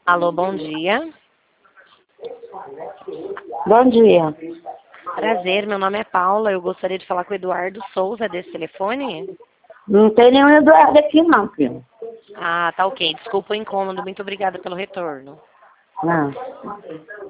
Alô, bom dia. Bom dia. Prazer, meu nome é Paula. Eu gostaria de falar com o Eduardo Souza desse telefone. Não tem nenhum Eduardo aqui não, filho. Ah, tá ok. Desculpa o incômodo. Muito obrigada pelo retorno. Não.